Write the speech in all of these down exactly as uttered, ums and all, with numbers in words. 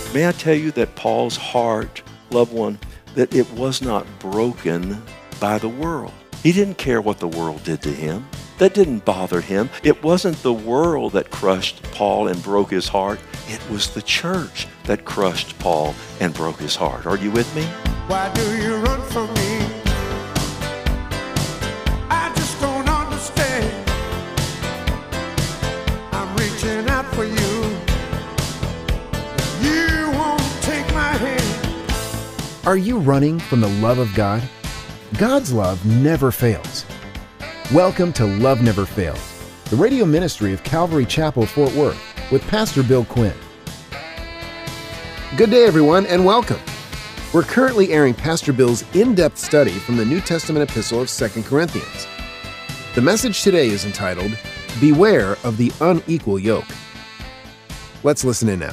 May I tell you that Paul's heart, loved one, that it was not broken by the world. He didn't care what the world did to him. That didn't bother him. It wasn't the world that crushed Paul and broke his heart. It was the church that crushed Paul and broke his heart. Are you with me? Why do you run from me? I just don't understand. I'm reaching out for you. You won't take my hand. Are you running from the love of God? God's love never fails. Welcome to Love Never Fails, the radio ministry of Calvary Chapel, Fort Worth, with Pastor Bill Quinn. Good day, everyone, and welcome. We're currently airing Pastor Bill's in-depth study from the New Testament epistle of Second Corinthians. The message today is entitled, Beware of the Unequal Yoke. Let's listen in now.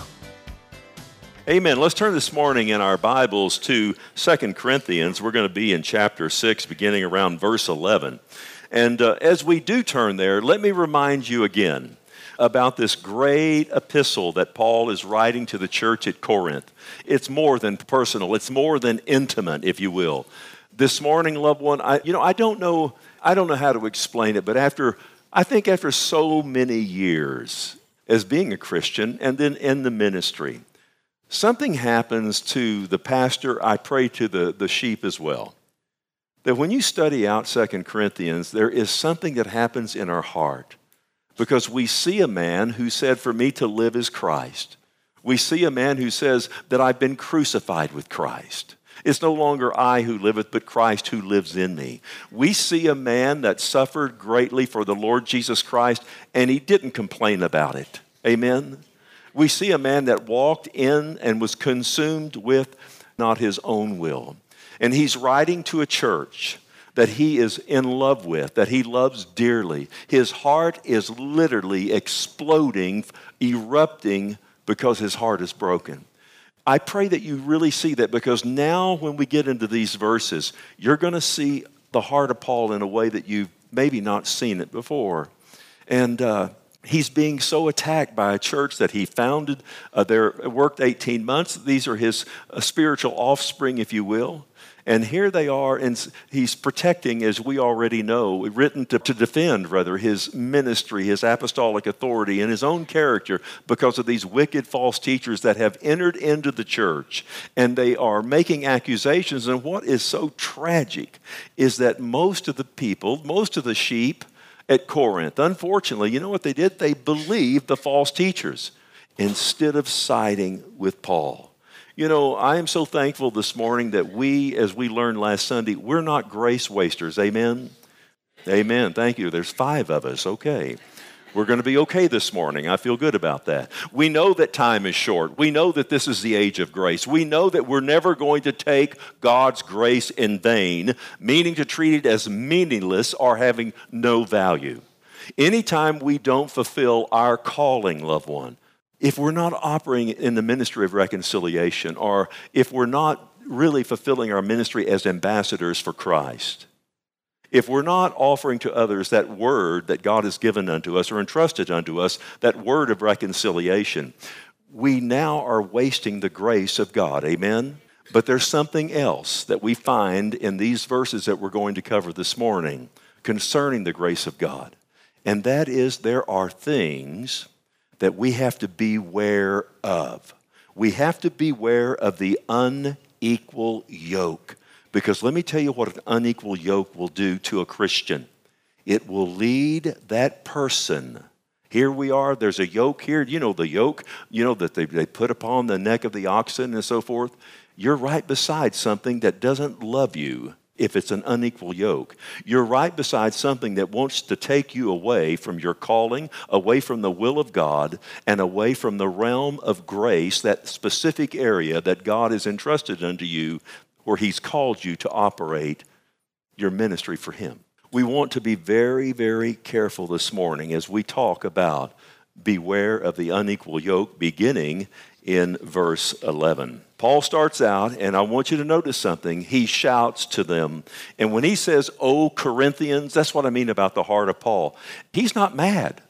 Amen. Let's turn this morning in our Bibles to Second Corinthians. We're going to be in chapter six, beginning around verse eleven. And uh, as we do turn there, let me remind you again about this great epistle that Paul is writing to the church at Corinth. It's more than personal. It's more than intimate, if you will. This morning, loved one, I, you know, I don't know, I don't know how to explain it, but after, I think after so many years as being a Christian and then in the ministry, something happens to the pastor, I pray to the, the sheep as well. That when you study out Second Corinthians, there is something that happens in our heart because we see a man who said, for me to live is Christ. We see a man who says that I've been crucified with Christ. It's no longer I who liveth, but Christ who lives in me. We see a man that suffered greatly for the Lord Jesus Christ, and he didn't complain about it. Amen? We see a man that walked in and was consumed with not his own will. And he's writing to a church that he is in love with, that he loves dearly. His heart is literally exploding, erupting because his heart is broken. I pray that you really see that because now when we get into these verses, you're going to see the heart of Paul in a way that you've maybe not seen it before. And uh, he's being so attacked by a church that he founded. Uh, they worked eighteen months. These are his uh, spiritual offspring, if you will. And here they are, and he's protecting, as we already know, written to, to defend, rather, his ministry, his apostolic authority, and his own character because of these wicked false teachers that have entered into the church. And they are making accusations. And what is so tragic is that most of the people, most of the sheep at Corinth, unfortunately, you know what they did? They believed the false teachers instead of siding with Paul. You know, I am so thankful this morning that we, as we learned last Sunday, we're not grace wasters. Amen? Amen. Thank you. There's five of us. Okay. We're going to be okay this morning. I feel good about that. We know that time is short. We know that this is the age of grace. We know that we're never going to take God's grace in vain, meaning to treat it as meaningless or having no value. Anytime we don't fulfill our calling, loved one, if we're not operating in the ministry of reconciliation, or if we're not really fulfilling our ministry as ambassadors for Christ, if we're not offering to others that word that God has given unto us or entrusted unto us, that word of reconciliation, we now are wasting the grace of God. Amen? But there's something else that we find in these verses that we're going to cover this morning concerning the grace of God. And that is there are things that we have to beware of. We have to beware of the unequal yoke. Because let me tell you what an unequal yoke will do to a Christian. It will lead that person. Here we are, there's a yoke here. You know the yoke, you know, that they, they put upon the neck of the oxen and so forth. You're right beside something that doesn't love you. If it's an unequal yoke, you're right beside something that wants to take you away from your calling, away from the will of God, and away from the realm of grace, that specific area that God has entrusted unto you where he's called you to operate your ministry for him. We want to be very, very careful this morning as we talk about beware of the unequal yoke, beginning in verse eleven. Paul starts out, and I want you to notice something. He shouts to them. And when he says, "O Corinthians," that's what I mean about the heart of Paul. He's not mad.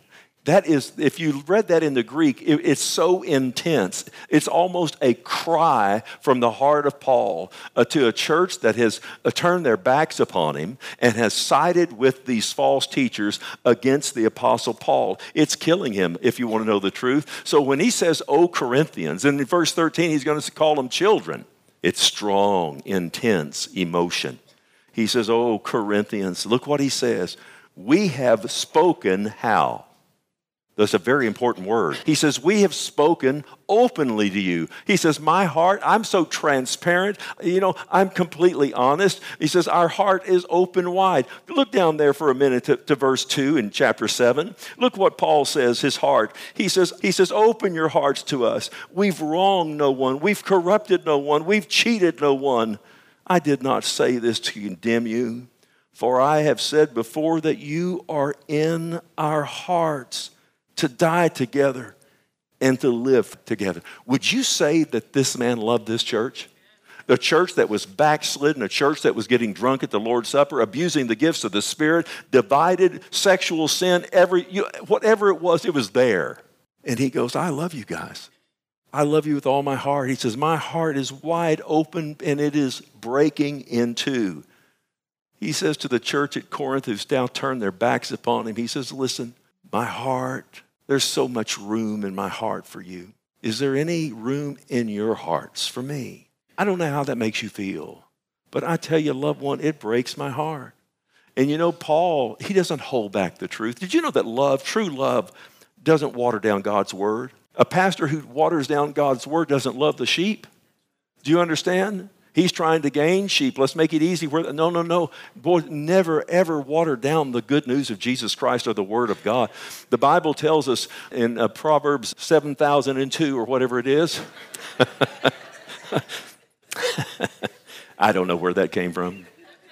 That is, if you read that in the Greek, it, it's so intense. It's almost a cry from the heart of Paul uh, to a church that has uh, turned their backs upon him and has sided with these false teachers against the Apostle Paul. It's killing him, if you want to know the truth. So when he says, "O Corinthians," and in verse thirteen, he's going to call them children. It's strong, intense emotion. He says, "Oh, Corinthians," look what he says. "We have spoken," how? That's a very important word. He says, "We have spoken openly to you." He says, "My heart, I'm so transparent. You know, I'm completely honest." He says, "Our heart is open wide." Look down there for a minute to, to verse two in chapter seven. Look what Paul says, his heart. He says, he says, "Open your hearts to us. We've wronged no one. We've corrupted no one. We've cheated no one. I did not say this to condemn you, for I have said before that you are in our hearts, to die together and to live together." Would you say that this man loved this church? The church that was backslidden, a church that was getting drunk at the Lord's Supper, abusing the gifts of the Spirit, divided, sexual sin, every you, whatever it was, it was there. And he goes, "I love you guys. I love you with all my heart." He says, "My heart is wide open and it is breaking in two." He says to the church at Corinth who's now turned their backs upon him, he says, "Listen, my heart, there's so much room in my heart for you. Is there any room in your hearts for me?" I don't know how that makes you feel, but I tell you, loved one, it breaks my heart. And you know, Paul, he doesn't hold back the truth. Did you know that love, true love, doesn't water down God's word? A pastor who waters down God's word doesn't love the sheep. Do you understand? He's trying to gain sheep. Let's make it easy. No, no, no. Boy, never, ever water down the good news of Jesus Christ or the Word of God. The Bible tells us in uh, Proverbs seven thousand two or whatever it is. I don't know where that came from.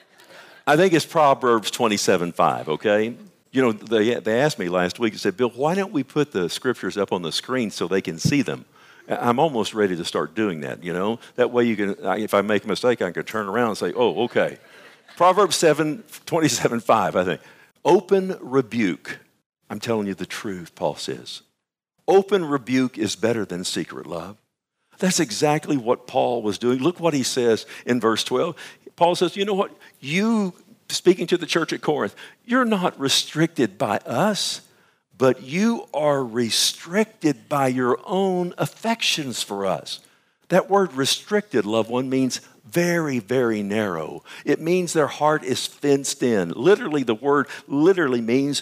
I think it's Proverbs twenty-seven five, okay? You know, they, they asked me last week, they said, "Bill, why don't we put the scriptures up on the screen so they can see them?" I'm almost ready to start doing that, you know. That way you can, if I make a mistake, I can turn around and say, "Oh, okay." Proverbs seven, twenty-seven five, I think. Open rebuke. I'm telling you the truth, Paul says. Open rebuke is better than secret love. That's exactly what Paul was doing. Look what he says in verse twelve. Paul says, "You know what? You," speaking to the church at Corinth, "you're not restricted by us, but you are restricted by your own affections for us." That word restricted, loved one, means very, very narrow. It means their heart is fenced in. Literally, the word literally means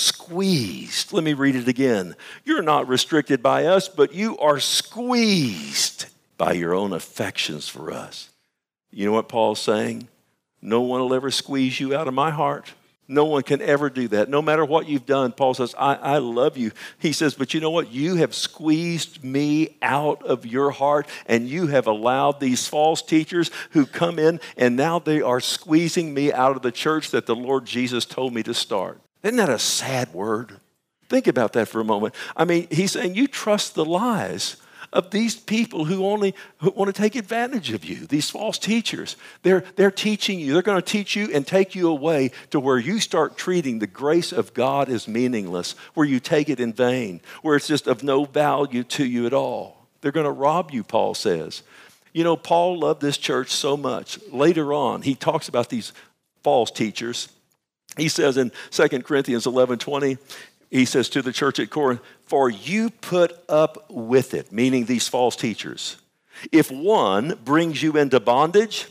squeezed. Let me read it again. You're not restricted by us, but you are squeezed by your own affections for us. You know what Paul's saying? No one will ever squeeze you out of my heart. No one can ever do that. No matter what you've done, Paul says, I, I love you. He says, but you know what? You have squeezed me out of your heart, and you have allowed these false teachers who come in, and now they are squeezing me out of the church that the Lord Jesus told me to start. Isn't that a sad word? Think about that for a moment. I mean, he's saying you trust the lies of these people who only who want to take advantage of you, these false teachers. They're, they're teaching you. They're going to teach you and take you away to where you start treating the grace of God as meaningless, where you take it in vain, where it's just of no value to you at all. They're going to rob you, Paul says. You know, Paul loved this church so much. Later on, he talks about these false teachers. He says in Second Corinthians eleven twenty, he says to the church at Corinth, "For you put up with it," meaning these false teachers. "If one brings you into bondage,"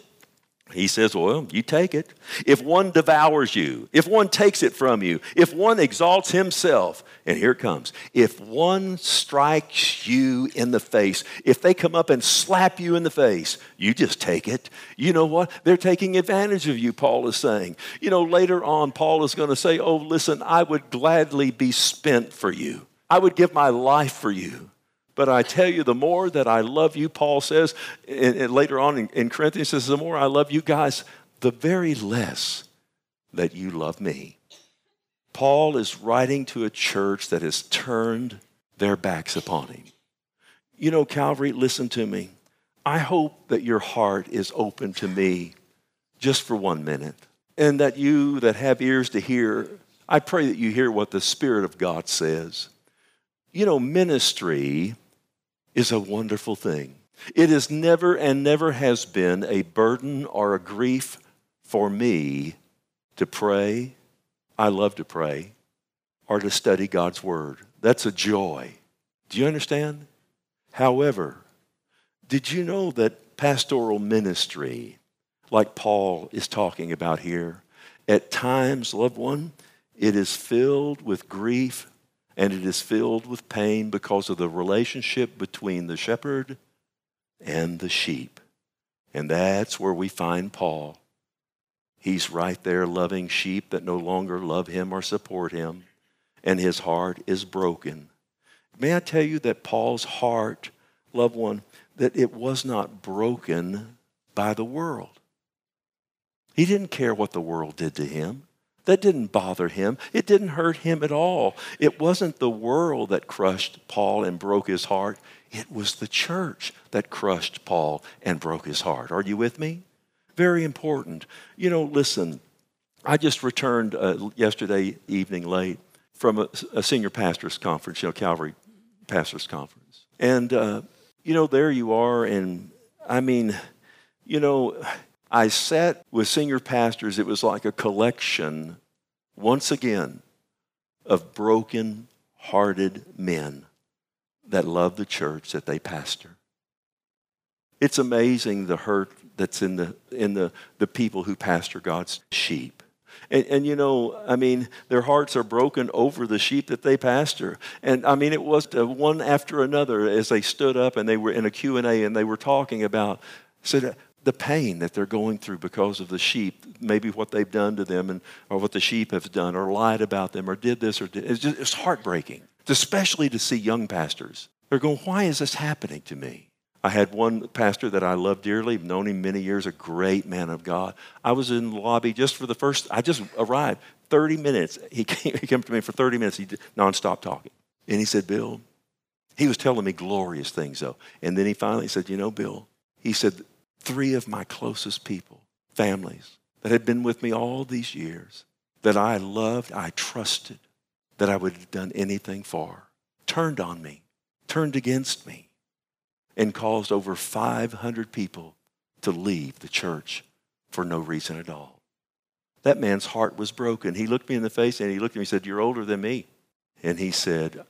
he says, well, you take it. "If one devours you, if one takes it from you, if one exalts himself," and here it comes, "if one strikes you in the face," if they come up and slap you in the face, you just take it. You know what? They're taking advantage of you, Paul is saying. You know, later on, Paul is going to say, oh, listen, I would gladly be spent for you. I would give my life for you. But I tell you, the more that I love you, Paul says, and, and later on in, in Corinthians says, the more I love you guys, the very less that you love me. Paul is writing to a church that has turned their backs upon him. You know, Calvary, listen to me. I hope that your heart is open to me just for one minute. And that you that have ears to hear I pray that you hear what the Spirit of God says. You know, ministry is a wonderful thing. It is never and never has been a burden or a grief for me to pray. I love to pray, or to study God's Word. That's a joy. Do you understand? However, did you know that pastoral ministry, like Paul is talking about here, at times, loved one, it is filled with grief and it is filled with pain because of the relationship between the shepherd and the sheep. And that's where we find Paul. He's right there loving sheep that no longer love him or support him, and his heart is broken. May I tell you that Paul's heart, loved one, that it was not broken by the world. He didn't care what the world did to him. That didn't bother him. It didn't hurt him at all. It wasn't the world that crushed Paul and broke his heart. It was the church that crushed Paul and broke his heart. Are you with me? Very important. You know, listen, I just returned uh, yesterday evening late from a, a senior pastors conference, you know, Calvary Pastors Conference. And, uh, you know, there you are. And I mean, you know, I sat with senior pastors. It was like a collection, once again, of broken-hearted men that love the church that they pastor. It's amazing the hurt that's in the in the, the people who pastor God's sheep. And, and, you know, I mean, their hearts are broken over the sheep that they pastor. And, I mean, it was one after another as they stood up and they were in a Q and A and they were talking about said, the pain that they're going through because of the sheep, maybe what they've done to them and or what the sheep have done or lied about them or did this or did. It's just it's heartbreaking, especially to see young pastors. They're going, why is this happening to me? I had one pastor that I love dearly, known him many years, a great man of God. I was in the lobby just for the first, I just arrived, thirty minutes. He came, he came to me for thirty minutes, he did nonstop talking. And he said, Bill, he was telling me glorious things though. And then he finally said, you know, Bill, he said, three of my closest people, families that had been with me all these years, that I loved, I trusted, that I would have done anything for, turned on me, turned against me, and caused over five hundred people to leave the church for no reason at all. That man's heart was broken. He looked me in the face and he looked at me and said, you're older than me. And he said,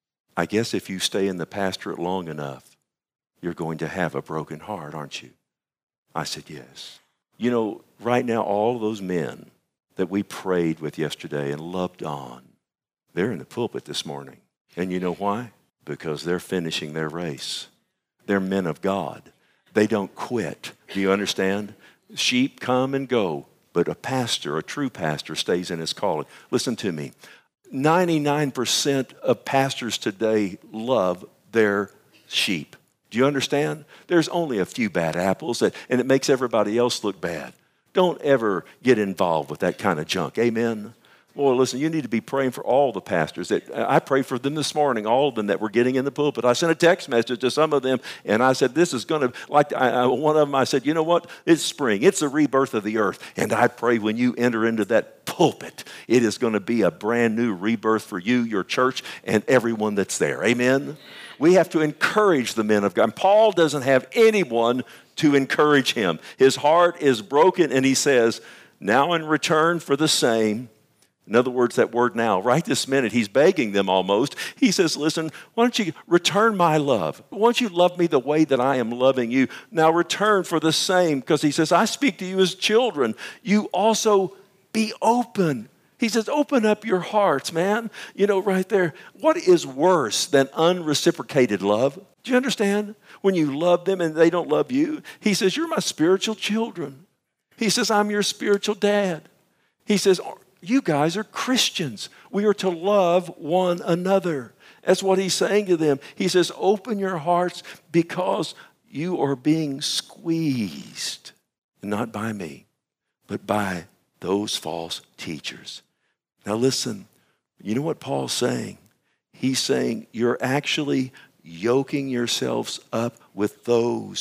I guess if you stay in the pastorate long enough, you're going to have a broken heart, aren't you? I said, yes. You know, right now, all those men that we prayed with yesterday and loved on, they're in the pulpit this morning. And you know why? Because they're finishing their race. They're men of God. They don't quit. Do you understand? Sheep come and go, but a pastor, a true pastor, stays in his calling. Listen to me. ninety-nine percent of pastors today love their sheep. Do you understand? There's only a few bad apples, that, and it makes everybody else look bad. Don't ever get involved with that kind of junk. Amen? Well, listen, you need to be praying for all the pastors. That I prayed for them this morning, all of them that were getting in the pulpit. I sent a text message to some of them, and I said, this is going to, like I, I, one of them, I said, you know what? It's spring. It's the rebirth of the earth. And I pray when you enter into that pulpit, it is going to be a brand new rebirth for you, your church, and everyone that's there. Amen? We have to encourage the men of God. And Paul doesn't have anyone to encourage him. His heart is broken, and he says, now in return for the same, in other words, that word now, right this minute, he's begging them almost. He says, listen, why don't you return my love? Why don't you love me the way that I am loving you? Now return for the same, because he says, I speak to you as children. You also be open. He says, open up your hearts, man. You know, right there. What is worse than unreciprocated love? Do you understand? When you love them and they don't love you, he says, you're my spiritual children. He says, I'm your spiritual dad. He says, you guys are Christians. We are to love one another. That's what he's saying to them. He says, open your hearts because you are being squeezed, not by me, but by those false teachers. Now listen, you know what Paul's saying? He's saying you're actually yoking yourselves up with those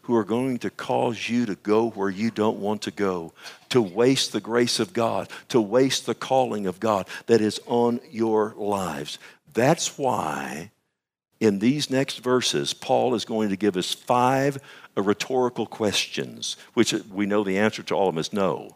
who are going to cause you to go where you don't want to go, to waste the grace of God, to waste the calling of God that is on your lives. That's why in these next verses, Paul is going to give us five rhetorical questions, which we know the answer to all of them is no.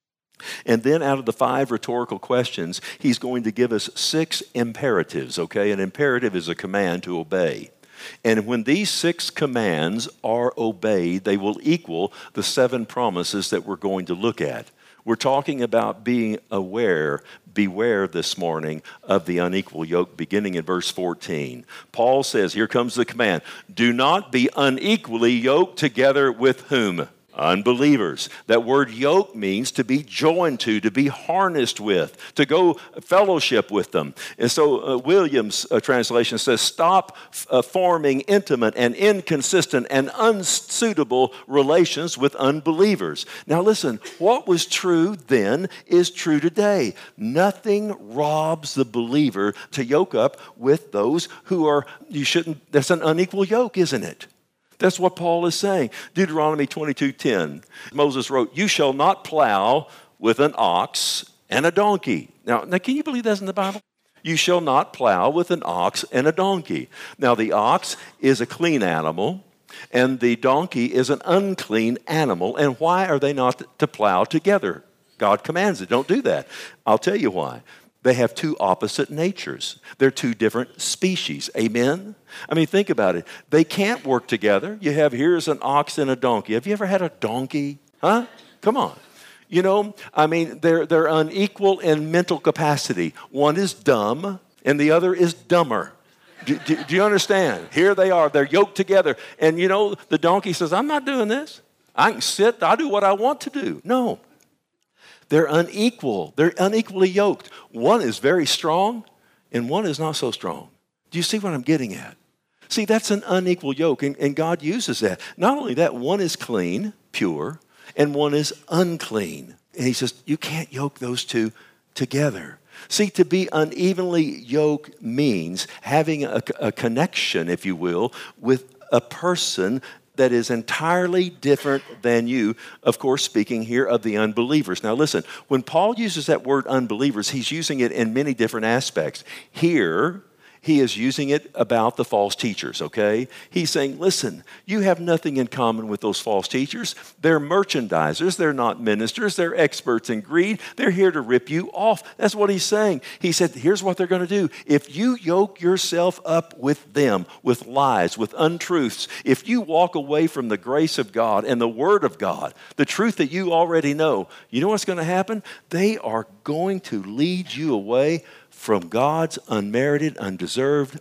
And then out of the five rhetorical questions, he's going to give us six imperatives, okay? An imperative is a command to obey. And when these six commands are obeyed, they will equal the seven promises that we're going to look at. We're talking about being aware, beware this morning of the unequal yoke, beginning in verse fourteen. Paul says, here comes the command, do not be unequally yoked together with whom? Unbelievers. That word yoke means to be joined to, to be harnessed with, to go fellowship with them. And so uh, Williams' uh, translation says, stop uh, forming intimate and inconsistent and unsuitable relations with unbelievers. Now listen, what was true then is true today. Nothing robs the believer to yoke up with those who are, you shouldn't, that's an unequal yoke, isn't it? That's what Paul is saying. Deuteronomy twenty-two ten, Moses wrote, you shall not plow with an ox and a donkey. Now, now, can you believe that's in the Bible? You shall not plow with an ox and a donkey. Now, the ox is a clean animal, and the donkey is an unclean animal. And why are they not to plow together? God commands it. Don't do that. I'll tell you why. They have two opposite natures. They're two different species. Amen? I mean, think about it. They can't work together. You have, here's an ox and a donkey. Have you ever had a donkey? Huh? Come on. You know, I mean, they're, they're unequal in mental capacity. One is dumb and the other is dumber. Do, do, do you understand? Here they are. They're yoked together. And, you know, the donkey says, I'm not doing this. I can sit. I do what I want to do. No. They're unequal. They're unequally yoked. One is very strong and one is not so strong. Do you see what I'm getting at? See, that's an unequal yoke, and, and God uses that. Not only that, one is clean, pure, and one is unclean. And he says, you can't yoke those two together. See, to be unevenly yoked means having a, a connection, if you will, with a person that is entirely different than you, of course, speaking here of the unbelievers. Now listen, when Paul uses that word unbelievers, he's using it in many different aspects. Here, he is using it about the false teachers, okay? He's saying, listen, you have nothing in common with those false teachers. They're merchandisers. They're not ministers. They're experts in greed. They're here to rip you off. That's what he's saying. He said, here's what they're going to do. If you yoke yourself up with them, with lies, with untruths, if you walk away from the grace of God and the word of God, the truth that you already know, you know what's going to happen? They are going to lead you away from God's unmerited, undeserved,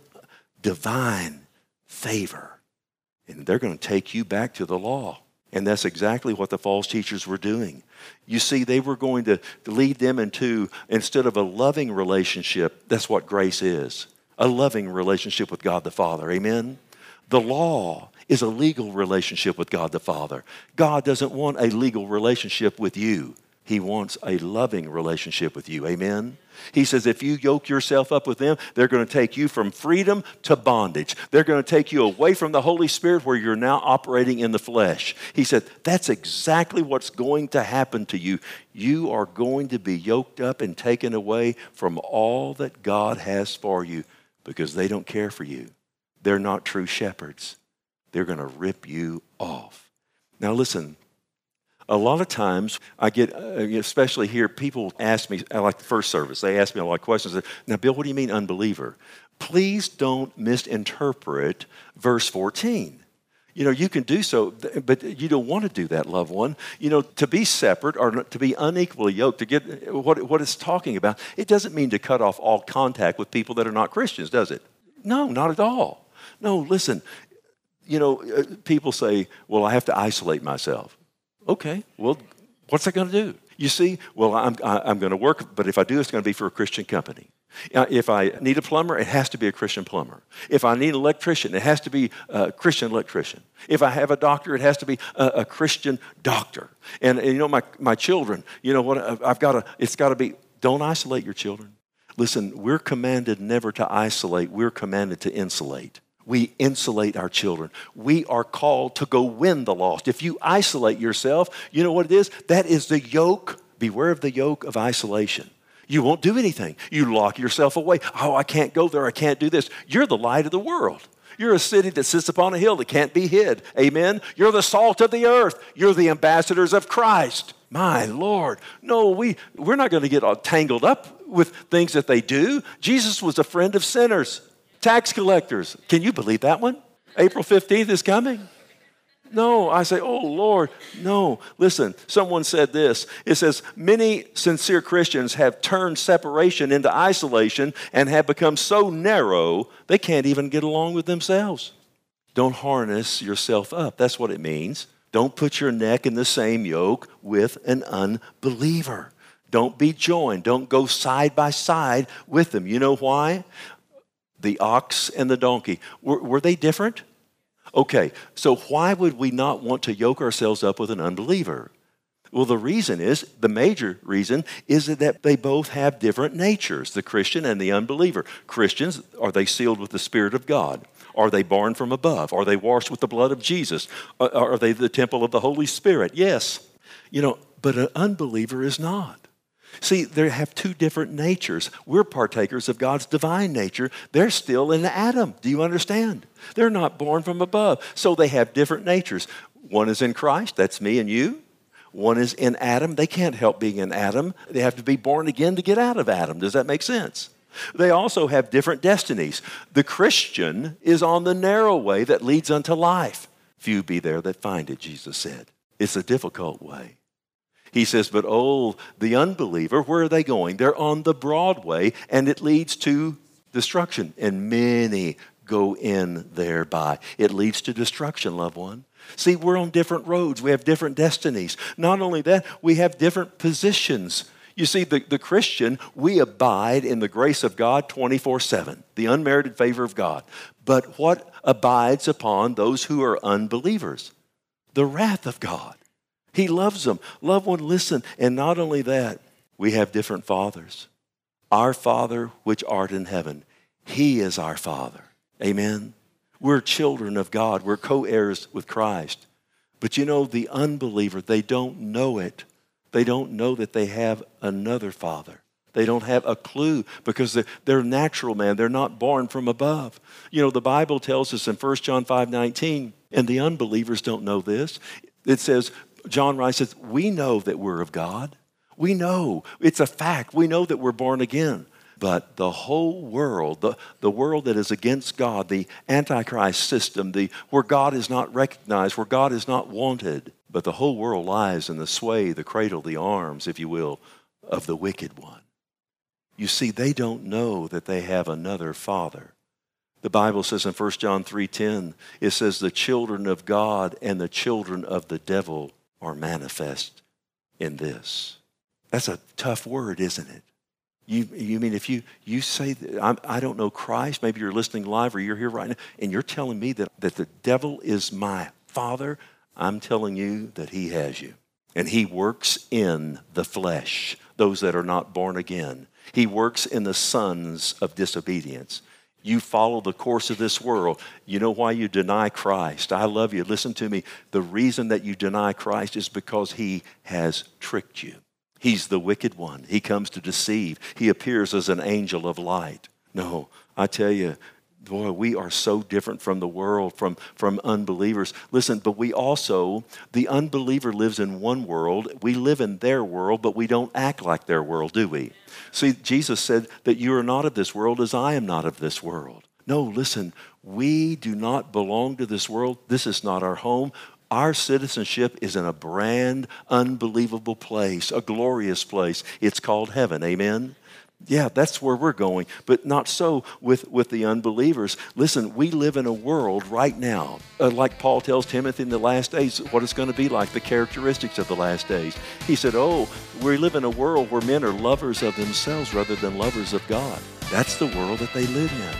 divine favor. And they're going to take you back to the law. And that's exactly what the false teachers were doing. You see, they were going to lead them into, instead of a loving relationship, that's what grace is, a loving relationship with God the Father. Amen? The law is a legal relationship with God the Father. God doesn't want a legal relationship with you. He wants a loving relationship with you. Amen? He says if you yoke yourself up with them, they're going to take you from freedom to bondage. They're going to take you away from the Holy Spirit where you're now operating in the flesh. He said that's exactly what's going to happen to you. You are going to be yoked up and taken away from all that God has for you because they don't care for you. They're not true shepherds. They're going to rip you off. Now listen. A lot of times I get, especially here, people ask me, like the first service, they ask me a lot of questions. Now, Bill, what do you mean unbeliever? Please don't misinterpret verse fourteen. You know, you can do so, but you don't want to do that, loved one. You know, to be separate or to be unequally yoked, to get what, what it's talking about, it doesn't mean to cut off all contact with people that are not Christians, does it? No, not at all. No, listen, you know, people say, well, I have to isolate myself. Okay, well, what's that going to do? You see, well, I'm, I'm going to work, but if I do, it's going to be for a Christian company. If I need a plumber, it has to be a Christian plumber. If I need an electrician, it has to be a Christian electrician. If I have a doctor, it has to be a, a Christian doctor. And, and, you know, my, my children, you know what, I've got to, it's got to be, don't isolate your children. Listen, we're commanded never to isolate. We're commanded to insulate. we insulate our children. We are called to go win the lost. If you isolate yourself, you know what it is? That is the yoke. Beware of the yoke of isolation. You won't do anything. You lock yourself away. Oh, I can't go there. I can't do this. You're the light of the world. You're a city that sits upon a hill that can't be hid. Amen? You're the salt of the earth. You're the ambassadors of Christ. My Lord. No, we, we're not going to get all tangled up with things that they do. Jesus was a friend of sinners. Tax collectors. Can you believe that one? April fifteenth is coming. No, I say, oh, Lord, no. Listen, someone said this. It says, many sincere Christians have turned separation into isolation and have become so narrow they can't even get along with themselves. Don't harness yourself up. That's what it means. Don't put your neck in the same yoke with an unbeliever. Don't be joined. Don't go side by side with them. You know why? The ox and the donkey, were, were they different? Okay, so why would we not want to yoke ourselves up with an unbeliever? Well, the reason is, the major reason, is that they both have different natures, the Christian and the unbeliever. Christians, are they sealed with the Spirit of God? Are they born from above? Are they washed with the blood of Jesus? Are they the temple of the Holy Spirit? Yes. You know, but an unbeliever is not. See, they have two different natures. We're partakers of God's divine nature. They're still in Adam. Do you understand? They're not born from above. So they have different natures. One is in Christ. That's me and you. One is in Adam. They can't help being in Adam. They have to be born again to get out of Adam. Does that make sense? They also have different destinies. The Christian is on the narrow way that leads unto life. Few be there that find it, Jesus said. It's a difficult way. He says, but oh, the unbeliever, where are they going? They're on the broad way, and it leads to destruction. And many go in thereby. It leads to destruction, loved one. See, we're on different roads. We have different destinies. Not only that, we have different positions. You see, the, the Christian, we abide in the grace of God twenty-four seven, the unmerited favor of God. But what abides upon those who are unbelievers? The wrath of God. He loves them. Loved one, listen. And not only that, we have different fathers. Our Father which art in heaven, He is our Father. Amen? We're children of God. We're co-heirs with Christ. But you know, the unbeliever, they don't know it. They don't know that they have another Father. They don't have a clue because they're, they're natural man. They're not born from above. You know, the Bible tells us in First John five nineteen, and the unbelievers don't know this. It says, John writes, says, we know that we're of God. We know. It's a fact. We know that we're born again. But the whole world, the, the world that is against God, the Antichrist system, the where God is not recognized, where God is not wanted, but the whole world lies in the sway, the cradle, the arms, if you will, of the wicked one. You see, they don't know that they have another Father. The Bible says in First John three ten, it says the children of God and the children of the devil are manifest in this. That's a tough word, isn't it? You, you mean if you, you say, that I'm, I don't know Christ, maybe you're listening live or you're here right now, and you're telling me that, that the devil is my father, I'm telling you that he has you. And he works in the flesh, those that are not born again. He works in the sons of disobedience. You follow the course of this world. You know why you deny Christ. I love you. Listen to me. The reason that you deny Christ is because he has tricked you. He's the wicked one. He comes to deceive. He appears as an angel of light. No, I tell you, boy, we are so different from the world, from, from unbelievers. Listen, but we also, the unbeliever lives in one world. We live in their world, but we don't act like their world, do we? See, Jesus said that you are not of this world as I am not of this world. No, listen, we do not belong to this world. This is not our home. Our citizenship is in a brand, unbelievable place, a glorious place. It's called heaven, amen? Yeah, that's where we're going, but not so with, with the unbelievers. Listen, we live in a world right now, uh, like Paul tells Timothy in the last days, what it's going to be like, the characteristics of the last days. He said, oh, we live in a world where men are lovers of themselves rather than lovers of God. That's the world that they live in.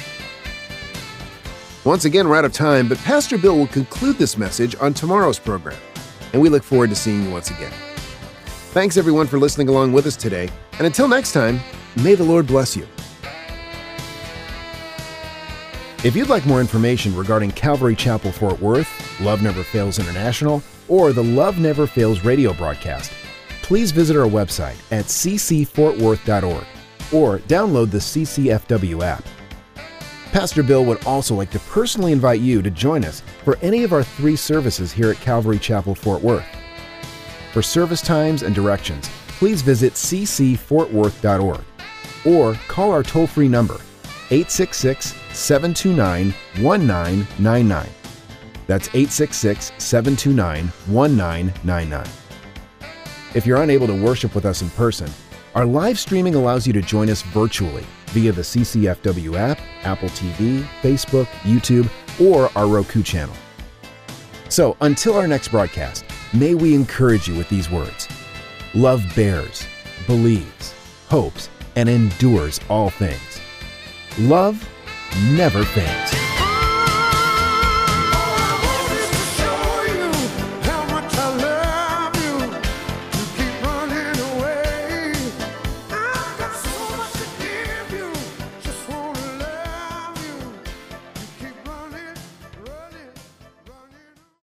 Once again, we're out of time, but Pastor Bill will conclude this message on tomorrow's program, and we look forward to seeing you once again. Thanks, everyone, for listening along with us today, and until next time, may the Lord bless you. If you'd like more information regarding Calvary Chapel Fort Worth, Love Never Fails International, or the Love Never Fails radio broadcast, please visit our website at c c fort worth dot org or download the C C F W app. Pastor Bill would also like to personally invite you to join us for any of our three services here at Calvary Chapel Fort Worth. For service times and directions, please visit c c fort worth dot org or call our toll-free number eight six six, seven two nine, one nine nine nine. That's eight six six, seven two nine, one nine nine nine. If you're unable to worship with us in person, our live streaming allows you to join us virtually via the C C F W app, Apple T V, Facebook, YouTube, or our Roku channel. So until our next broadcast, may we encourage you with these words. Love bears, believes, hopes, and endures all things. Love never fails.